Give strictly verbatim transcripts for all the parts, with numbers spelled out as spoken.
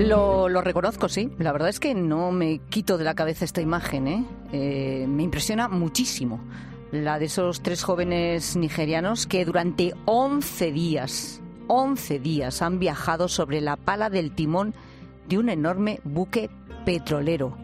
Lo, lo reconozco, sí. La verdad es que no me quito de la cabeza esta imagen, ¿eh? Eh, me impresiona muchísimo la de esos tres jóvenes nigerianos que durante once días, once días han viajado sobre la pala del timón de un enorme buque petrolero,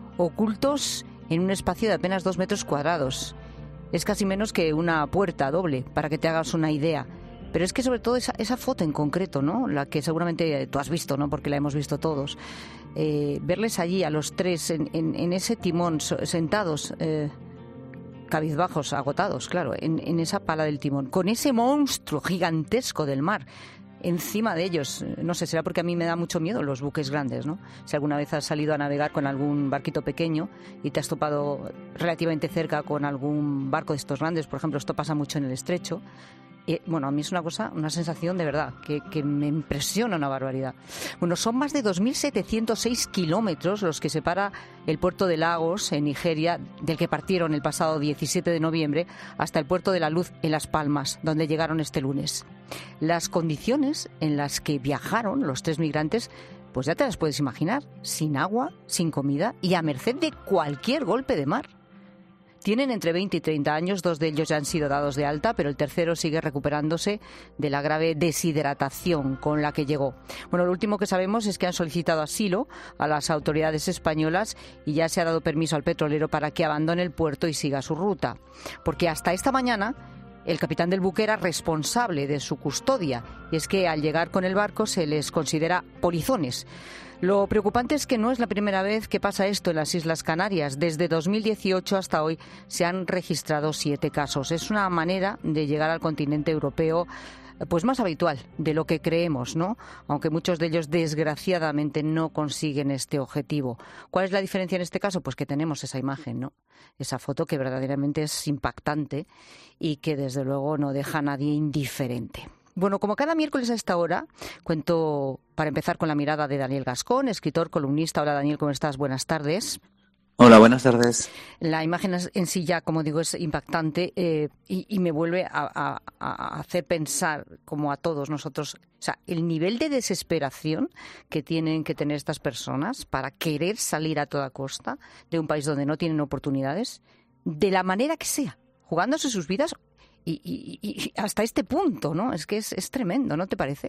ocultos en un espacio de apenas dos metros cuadrados. Es casi menos que una puerta doble, para que te hagas una idea. Pero es que sobre todo esa, esa foto en concreto, ¿no? La que seguramente tú has visto, ¿no? Porque la hemos visto todos. Eh, verles allí a los tres en, en, en ese timón, sentados, eh, cabizbajos, agotados, claro, en, en esa pala del timón, con ese monstruo gigantesco del mar encima de ellos. No sé, será porque a mí me da mucho miedo los buques grandes, ¿no? Si alguna vez has salido a navegar con algún barquito pequeño y te has topado relativamente cerca con algún barco de estos grandes, por ejemplo, esto pasa mucho en el estrecho. Eh, bueno, a mí es una cosa, una sensación de verdad, que, que me impresiona una barbaridad. Bueno, son más de dos mil setecientos seis kilómetros los que separa el puerto de Lagos, en Nigeria, del que partieron el pasado diecisiete de noviembre, hasta el puerto de La Luz, en Las Palmas, donde llegaron este lunes. Las condiciones en las que viajaron los tres migrantes, pues ya te las puedes imaginar, sin agua, sin comida y a merced de cualquier golpe de mar. Tienen entre veinte y treinta años, dos de ellos ya han sido dados de alta, pero el tercero sigue recuperándose de la grave deshidratación con la que llegó. Bueno, lo último que sabemos es que han solicitado asilo a las autoridades españolas y ya se ha dado permiso al petrolero para que abandone el puerto y siga su ruta. Porque hasta esta mañana el capitán del buque era responsable de su custodia, y es que al llegar con el barco se les considera polizones. Lo preocupante es que no es la primera vez que pasa esto en las Islas Canarias. Desde dos mil dieciocho hasta hoy se han registrado siete casos. Es una manera de llegar al continente europeo pues más habitual de lo que creemos, ¿no? Aunque muchos de ellos desgraciadamente no consiguen este objetivo. ¿Cuál es la diferencia en este caso? Pues que tenemos esa imagen, ¿no? Esa foto que verdaderamente es impactante y que desde luego no deja a nadie indiferente. Bueno, como cada miércoles a esta hora, cuento para empezar con la mirada de Daniel Gascón, escritor, columnista. Hola Daniel, ¿cómo estás? Buenas tardes. Hola, buenas tardes. La imagen en sí ya, como digo, es impactante eh, y, y me vuelve a, a, a hacer pensar, como a todos nosotros, o sea, el nivel de desesperación que tienen que tener estas personas para querer salir a toda costa de un país donde no tienen oportunidades, de la manera que sea, jugándose sus vidas y, y, y hasta este punto, ¿no? Es que es, es tremendo, ¿no te parece?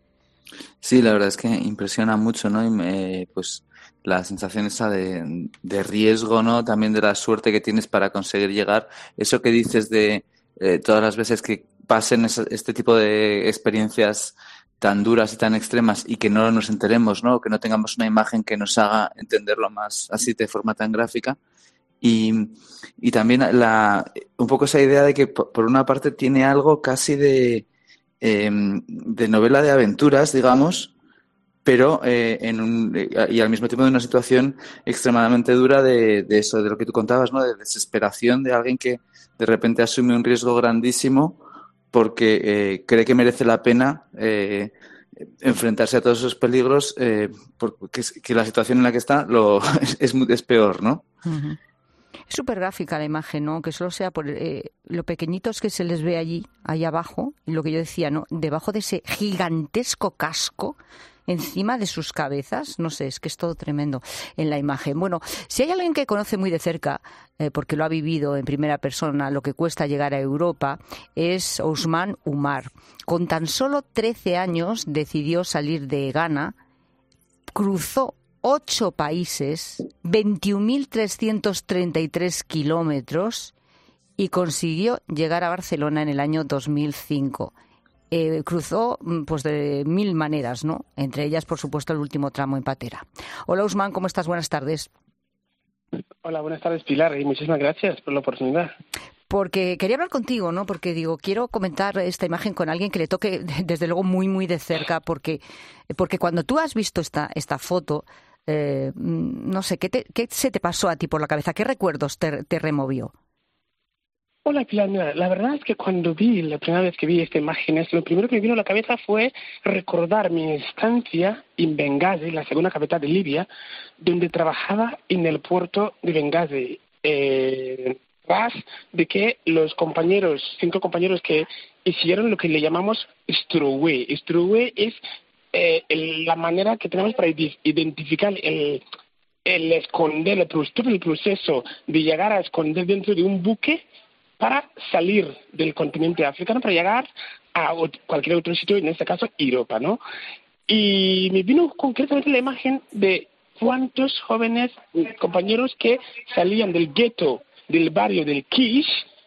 Sí, la verdad es que impresiona mucho, ¿no? Y me, pues la sensación esa de, de riesgo, ¿no? También de la suerte que tienes para conseguir llegar. Eso que dices de eh, todas las veces que pasen ese, este tipo de experiencias tan duras y tan extremas y que no nos enteremos, ¿no? Que no tengamos una imagen que nos haga entenderlo más así de forma tan gráfica. Y, y también la, un poco esa idea de que por una parte tiene algo casi de, eh, de novela de aventuras, digamos, pero eh, en un, y al mismo tiempo de una situación extremadamente dura de, de eso, de lo que tú contabas, ¿no? De desesperación de alguien que de repente asume un riesgo grandísimo porque eh, cree que merece la pena eh, enfrentarse a todos esos peligros, eh, porque que la situación en la que está lo, es, es peor, ¿no? Uh-huh. Es súper gráfica la imagen, ¿no? Que solo sea por eh, lo pequeñitos que se les ve allí, ahí abajo, y lo que yo decía, ¿no? Debajo de ese gigantesco casco, encima de sus cabezas, no sé, es que es todo tremendo en la imagen. Bueno, si hay alguien que conoce muy de cerca, eh, porque lo ha vivido en primera persona, lo que cuesta llegar a Europa, es Ousmane Oumar. Con tan solo trece años decidió salir de Ghana, cruzó ocho países, veintiún mil trescientos treinta y tres kilómetros y consiguió llegar a Barcelona en el año dos mil cinco. Eh, cruzó pues de mil maneras, ¿no? Entre ellas, por supuesto, el último tramo en patera. Hola, Ousmane, ¿cómo estás? Buenas tardes. Hola, buenas tardes, Pilar, y muchísimas gracias por la oportunidad. Porque quería hablar contigo, ¿no? Porque digo, quiero comentar esta imagen con alguien que le toque, desde luego, muy, muy de cerca, porque, porque cuando tú has visto esta, esta foto, Eh, no sé, ¿qué, te, ¿qué se te pasó a ti por la cabeza? ¿Qué recuerdos te, te removió? Hola, Pilar. Mira, la verdad es que cuando vi, la primera vez que vi esta imagen, lo primero que me vino a la cabeza fue recordar mi estancia en Benghazi, la segunda capital de Libia, donde trabajaba en el puerto de Benghazi. Eh, tras de que los compañeros, cinco compañeros que hicieron lo que le llamamos Stowaway. Stowaway es eh, el, la manera que tenemos para identificar el, el esconder, el, todo el proceso de llegar a esconder dentro de un buque para salir del continente africano, para llegar a cualquier otro sitio, en este caso Europa, ¿no? Y me vino concretamente la imagen de cuántos jóvenes compañeros que salían del gueto del barrio del Kish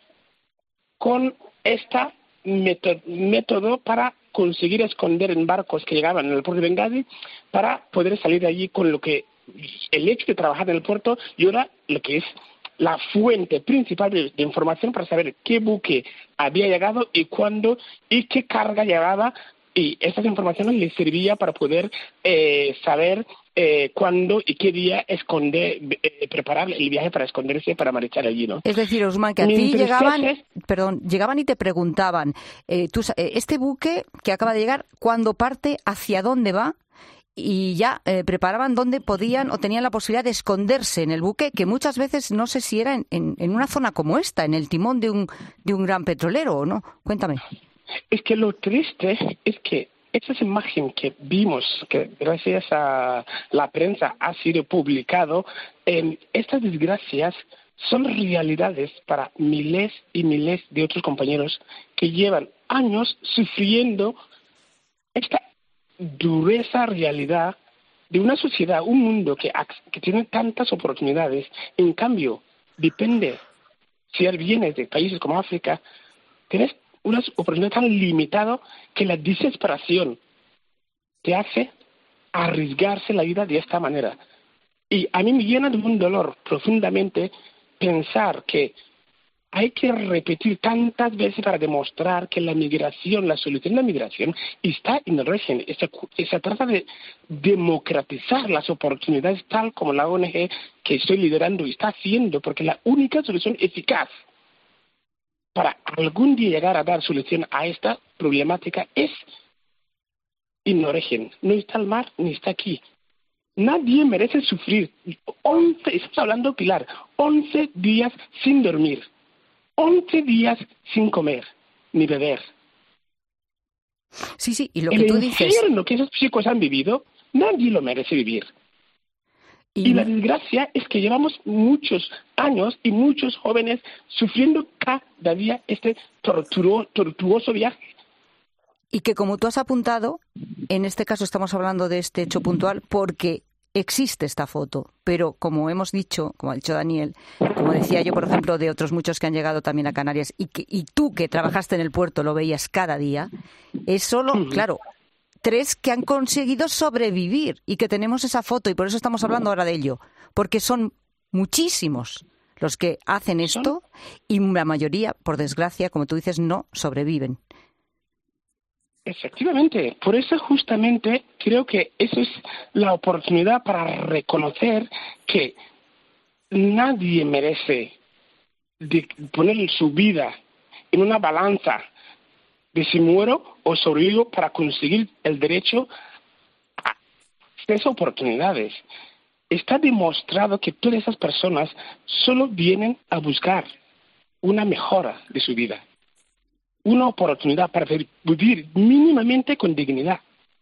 con este método para conseguir esconder en barcos que llegaban en el puerto de Benghazi para poder salir de allí con lo que el hecho de trabajar en el puerto y ahora lo que es la fuente principal de, de información para saber qué buque había llegado y cuándo y qué carga llevaba, y estas informaciones les servía para poder eh, saber eh, cuándo y qué día esconder, eh, preparar el viaje para esconderse, para marchar allí, ¿no? Es decir, Usman, que a ti llegaban, perdón, llegaban y te preguntaban, eh, tú, este buque que acaba de llegar, ¿cuándo parte? ¿Hacia dónde va? Y ya eh, preparaban dónde podían o tenían la posibilidad de esconderse en el buque, que muchas veces no sé si era en, en, en una zona como esta, en el timón de un, de un gran petrolero, ¿o no? Cuéntame. Es que lo triste es que esa imagen que vimos, que gracias a la prensa ha sido publicado, eh, estas desgracias son realidades para miles y miles de otros compañeros que llevan años sufriendo esta dureza realidad de una sociedad, un mundo que, que tiene tantas oportunidades. En cambio, depende, si vienes de países como África, tienes una oportunidad tan limitada que la desesperación te hace arriesgarse la vida de esta manera. Y a mí me llena de un dolor profundamente pensar que hay que repetir tantas veces para demostrar que la migración, la solución de la migración está en el régimen. Se, se trata de democratizar las oportunidades tal como la O N G que estoy liderando está haciendo, porque la única solución eficaz para algún día llegar a dar solución a esta problemática es en el régimen. No está el mar ni está aquí. Nadie merece sufrir. once, estamos hablando, Pilar, once días sin dormir. once días sin comer ni beber. Sí, sí, y lo que el tú dices... El infierno que esos chicos han vivido, nadie lo merece vivir. Y... y la desgracia es que llevamos muchos años y muchos jóvenes sufriendo cada día este torturo, tortuoso viaje. Y que, como tú has apuntado, en este caso estamos hablando de este hecho puntual porque existe esta foto, pero como hemos dicho, como ha dicho Daniel, como decía yo, por ejemplo, de otros muchos que han llegado también a Canarias, y, que, y tú que trabajaste en el puerto lo veías cada día, es solo, uh-huh. claro, tres que han conseguido sobrevivir y que tenemos esa foto, y por eso estamos hablando ahora de ello, porque son muchísimos los que hacen esto y la mayoría, por desgracia, como tú dices, no sobreviven. Efectivamente, por eso justamente creo que eso es la oportunidad para reconocer que nadie merece de poner su vida en una balanza de si muero o sobrevivo para conseguir el derecho a esas oportunidades. Está demostrado que todas esas personas solo vienen a buscar una mejora de su vida, una oportunidad para vivir mínimamente con dignidad.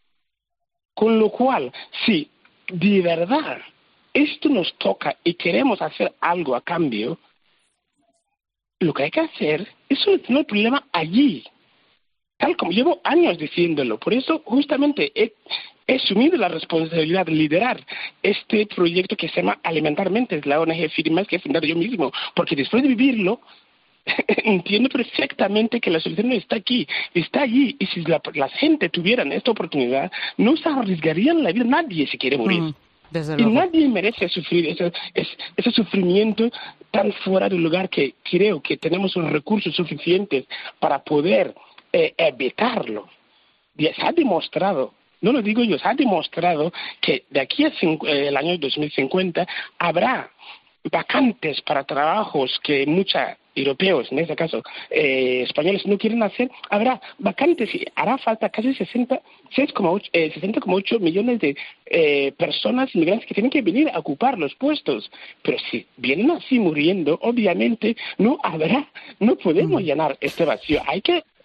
Con lo cual, si de verdad esto nos toca y queremos hacer algo a cambio, lo que hay que hacer es solucionar el problema allí, tal como llevo años diciéndolo. Por eso justamente he, he asumido la responsabilidad de liderar este proyecto que se llama Alimentar Mentes, la O N G Firmas, que he fundado yo mismo, porque después de vivirlo, entiendo perfectamente que la solución no está aquí, está allí. Y si la, la gente tuvieran esta oportunidad, no se arriesgarían la vida. Nadie se quiere morir. Mm, desde luego. Y nadie merece sufrir ese, ese, ese sufrimiento tan fuera del lugar, que creo que tenemos los recursos suficientes para poder eh, evitarlo. Se ha demostrado, no lo digo yo, se ha demostrado que de aquí a cinco, eh, el año dos mil cincuenta habrá vacantes para trabajos que muchos europeos, en este caso eh, españoles, no quieren hacer. Habrá vacantes y hará falta casi sesenta coma ocho millones de eh, personas inmigrantes que tienen que venir a ocupar los puestos. Pero si vienen así muriendo, obviamente no habrá, no podemos llenar este vacío. Hay que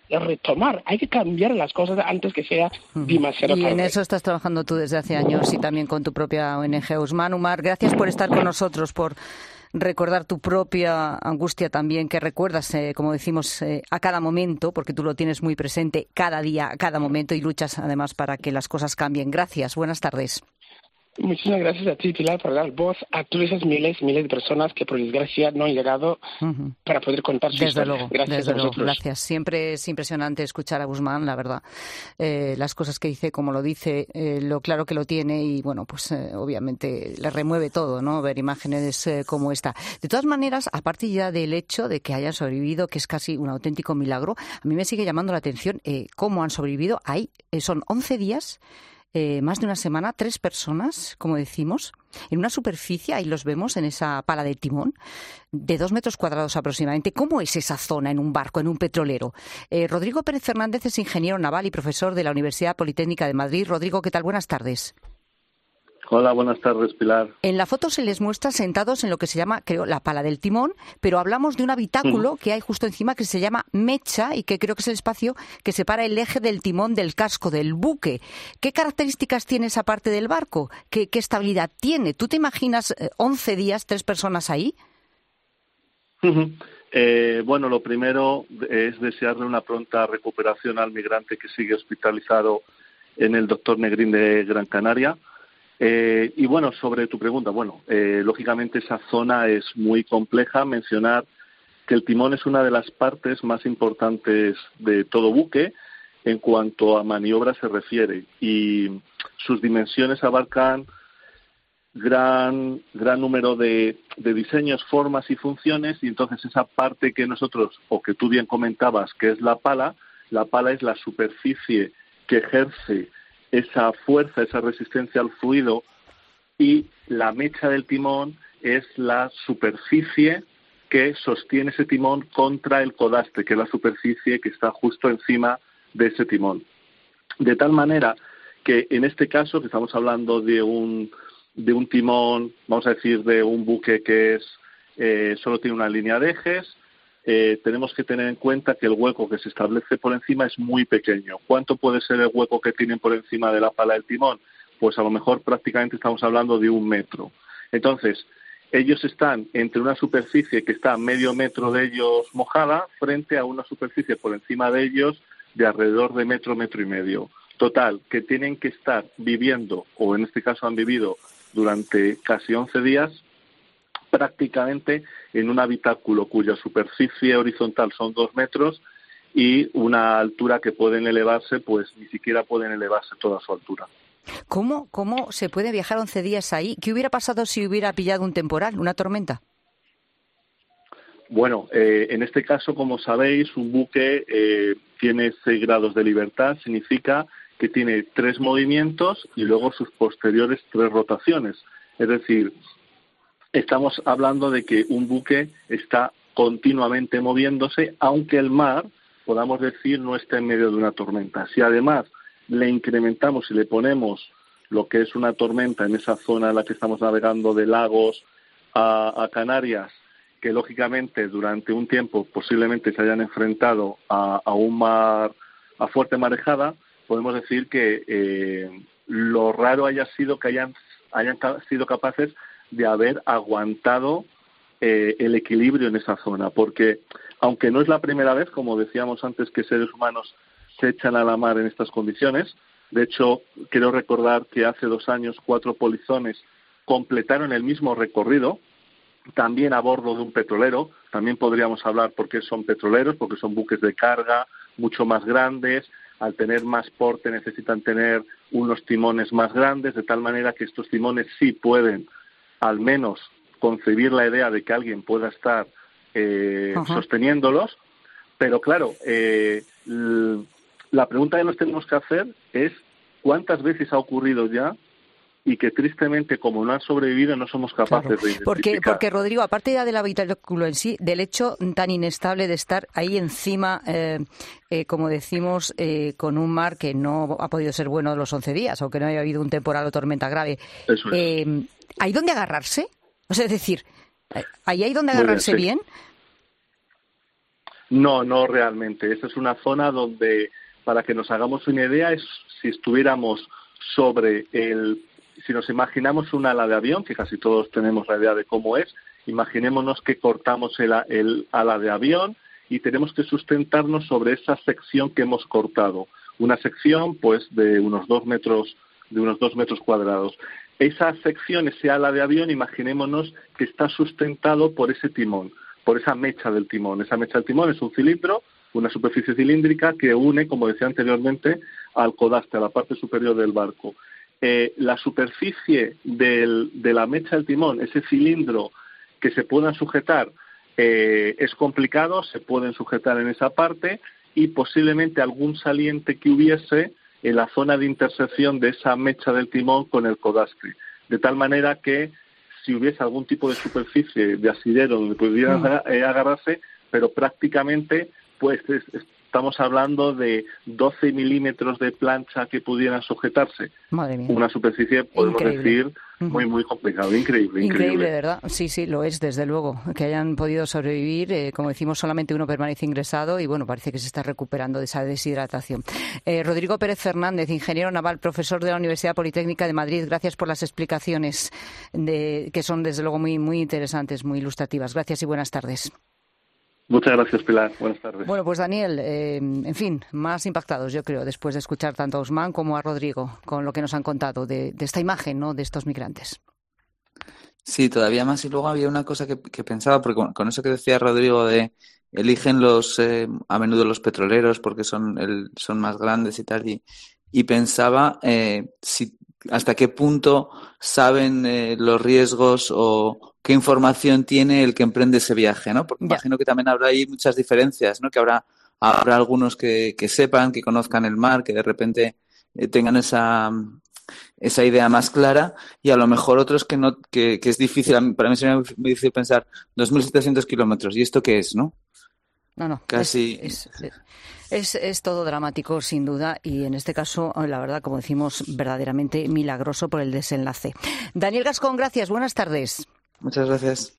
retomar, hay que cambiar las cosas antes que sea demasiado tarde. Y en eso estás trabajando tú desde hace años y también con tu propia O N G. Usman Umar, gracias por estar con nosotros, por recordar tu propia angustia también, que recuerdas, eh, como decimos, eh, a cada momento, porque tú lo tienes muy presente cada día, a cada momento, y luchas además para que las cosas cambien. Gracias, buenas tardes. Muchísimas gracias a ti, Pilar, por dar voz a todas esas miles y miles de personas que, por desgracia, no han llegado uh-huh. para poder contar su desde historia. Luego, gracias desde a luego, vosotros. Gracias. Siempre es impresionante escuchar a Usman, la verdad. Eh, las cosas que dice, como lo dice, eh, lo claro que lo tiene y, bueno, pues eh, obviamente le remueve todo, ¿no? Ver imágenes eh, como esta. De todas maneras, aparte ya del hecho de que hayan sobrevivido, que es casi un auténtico milagro, a mí me sigue llamando la atención eh, cómo han sobrevivido. Ahí eh, son once días. Eh, más de una semana, tres personas, como decimos, en una superficie, ahí los vemos en esa pala de timón, de dos metros cuadrados aproximadamente. ¿Cómo es esa zona en un barco, en un petrolero? Eh, Rodrigo Pérez Fernández es ingeniero naval y profesor de la Universidad Politécnica de Madrid. Rodrigo, ¿qué tal? Buenas tardes. Hola, buenas tardes, Pilar. En la foto se les muestra sentados en lo que se llama, creo, la pala del timón, pero hablamos de un habitáculo mm. que hay justo encima que se llama mecha y que creo que es el espacio que separa el eje del timón del casco del buque. ¿Qué características tiene esa parte del barco? ¿Qué, qué estabilidad tiene? ¿Tú te imaginas eh, once días, tres personas ahí? Uh-huh. Eh, bueno, lo primero es desearle una pronta recuperación al migrante que sigue hospitalizado en el Doctor Negrín de Gran Canaria. Eh, y bueno, sobre tu pregunta, bueno, eh, lógicamente esa zona es muy compleja. Mencionar que el timón es una de las partes más importantes de todo buque en cuanto a maniobra se refiere y sus dimensiones abarcan gran gran número de, de diseños, formas y funciones, y entonces esa parte que nosotros, o que tú bien comentabas, que es la pala, la pala es la superficie que ejerce esa fuerza, esa resistencia al fluido, y la mecha del timón es la superficie que sostiene ese timón contra el codaste, que es la superficie que está justo encima de ese timón. De tal manera que en este caso, que estamos hablando de un de un timón, vamos a decir, de un buque que es eh, solo tiene una línea de ejes, Eh, tenemos que tener en cuenta que el hueco que se establece por encima es muy pequeño. ¿Cuánto puede ser el hueco que tienen por encima de la pala del timón? Pues a lo mejor prácticamente estamos hablando de un metro. Entonces, ellos están entre una superficie que está a medio metro de ellos mojada frente a una superficie por encima de ellos de alrededor de metro, metro y medio. Total, que tienen que estar viviendo, o en este caso han vivido durante casi once días, prácticamente en un habitáculo cuya superficie horizontal son dos metros y una altura que pueden elevarse, pues ni siquiera pueden elevarse toda su altura. ¿Cómo, cómo se puede viajar once días ahí? ¿Qué hubiera pasado si hubiera pillado un temporal, una tormenta? Bueno, eh, en este caso, como sabéis, un buque eh, tiene seis grados de libertad, significa que tiene tres movimientos y luego sus posteriores tres rotaciones. Es decir, estamos hablando de que un buque está continuamente moviéndose, aunque el mar, podamos decir, no está en medio de una tormenta. Si además le incrementamos y le ponemos lo que es una tormenta en esa zona en la que estamos navegando de Lagos a, a Canarias, que lógicamente durante un tiempo posiblemente se hayan enfrentado a, a un mar, a fuerte marejada, podemos decir que eh, lo raro haya sido que hayan, hayan sido capaces de haber aguantado eh, el equilibrio en esa zona, porque aunque no es la primera vez, como decíamos antes, que seres humanos se echan a la mar en estas condiciones. De hecho, quiero recordar que hace dos años cuatro polizones completaron el mismo recorrido, también a bordo de un petrolero. También podríamos hablar por qué son petroleros, porque son buques de carga mucho más grandes. Al tener más porte necesitan tener unos timones más grandes, de tal manera que estos timones sí pueden al menos concebir la idea de que alguien pueda estar eh, sosteniéndolos, pero claro, eh, l- la pregunta que nos tenemos que hacer es ¿cuántas veces ha ocurrido ya? Y que tristemente, como no han sobrevivido, no somos capaces claro. de identificar. Porque, porque, Rodrigo, aparte ya del habitáculo en sí, del hecho tan inestable de estar ahí encima, eh, eh, como decimos, eh, con un mar que no ha podido ser bueno los once días, o que no haya habido un temporal o tormenta grave, Eso es. eh, ¿hay dónde agarrarse? O sea, es decir, ¿ahí hay donde agarrarse bien? bien? No, no realmente. Esta es una zona donde, para que nos hagamos una idea, es si estuviéramos sobre el... Si nos imaginamos un ala de avión, que casi todos tenemos la idea de cómo es, imaginémonos que cortamos el, el ala de avión y tenemos que sustentarnos sobre esa sección que hemos cortado. Una sección, pues, de unos dos metros, de unos dos metros cuadrados. Esa sección, ese ala de avión, imaginémonos que está sustentado por ese timón, por esa mecha del timón. Esa mecha del timón es un cilindro, una superficie cilíndrica que une, como decía anteriormente, al codaste, a la parte superior del barco. Eh, la superficie del, de la mecha del timón, ese cilindro que se puedan sujetar, eh, es complicado, se pueden sujetar en esa parte y posiblemente algún saliente que hubiese en la zona de intersección de esa mecha del timón con el codastre, de tal manera que si hubiese algún tipo de superficie de asidero donde pudieran mm. eh, agarrarse, pero prácticamente pues es, estamos hablando de doce milímetros de plancha que pudieran sujetarse. Madre mía. Una superficie, podemos increíble. decir, muy, muy complicado. Increíble, increíble. Increíble, ¿verdad? Sí, sí, lo es, desde luego. Que hayan podido sobrevivir. Eh, como decimos, solamente uno permanece ingresado y, bueno, parece que se está recuperando de esa deshidratación. Eh, Rodrigo Pérez Fernández, ingeniero naval, profesor de la Universidad Politécnica de Madrid. Gracias por las explicaciones de, que son, desde luego, muy, muy interesantes, muy ilustrativas. Gracias y buenas tardes. Muchas gracias, Pilar. Buenas tardes. Bueno, pues Daniel, eh, en fin, más impactados, yo creo, después de escuchar tanto a Ousmane como a Rodrigo con lo que nos han contado de, de esta imagen, ¿no?, de estos migrantes. Sí, todavía más. Y luego había una cosa que, que pensaba, porque con, con eso que decía Rodrigo de eligen los eh, a menudo los petroleros porque son el, son más grandes y tal, y, y pensaba eh, si hasta qué punto saben eh, los riesgos o qué información tiene el que emprende ese viaje, ¿no? Porque ya. imagino que también habrá ahí muchas diferencias, ¿no? Que habrá habrá algunos que, que sepan, que conozcan el mar, que de repente eh, tengan esa esa idea más clara, y a lo mejor otros que no que, que es difícil. Para mí sería muy difícil pensar dos mil setecientos kilómetros, ¿y esto qué es, no? No, no, casi es, es, es, es todo dramático, sin duda, y en este caso, la verdad, como decimos, verdaderamente milagroso por el desenlace. Daniel Gascón, gracias, buenas tardes. Muchas gracias.